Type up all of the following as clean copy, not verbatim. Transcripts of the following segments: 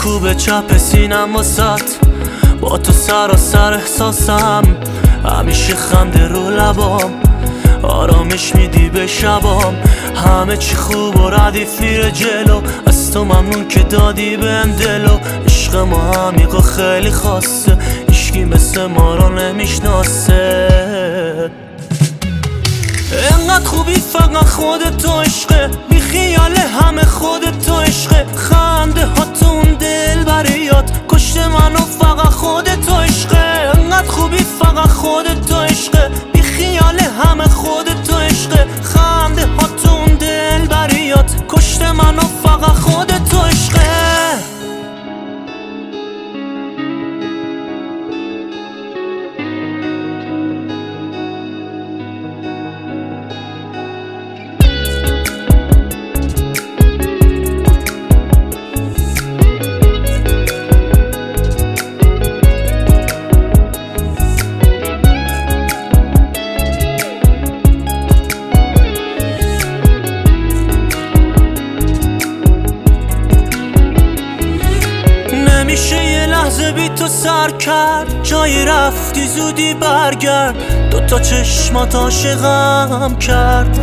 میکوبه چپ سینم واسط، با تو سراسر احساسم، همیشه خنده رو لبام، آرامش میدی به شبام، همه چی خوب و ردیف میره جلو، از تو ممنون که دادی بهم دلو. عشق ما عمیق و خیلی خاصه، هیچکی مثل ما رو نمیشناسه. انقدر خوبی فقط خودت تو عشقه، بی خیال همه خودت تو عشقه، خنده ها تو اون دل بریات کشته منو، فقط خودت تو عشقه. انقدر خوبی فقط خودت تو عشقه، بی خیال همه خودت تو عشقه، خنده ها تو اون دل بریات کشته منو، فقط خودت تو عشقه. نمیشه یه لحظه بی تو سر کرد، جایی رفتی زودی برگرد، دوتا چشمات عاشقم کرد،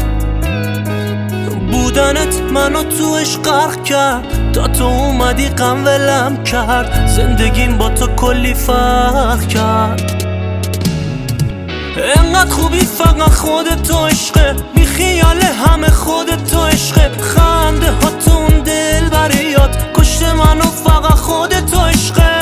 بودنت منو تو عشق غرق کرد، تا تو اومدی غم ولم کرد، زندگیم با تو کلی فرق کرد. انقدر خوبی فقط خودت تو عشقه، بی خیال همه خودت تو عشقه، خنده ها تو اون دل بریات کشته منو، فقط خودت تو عشقه.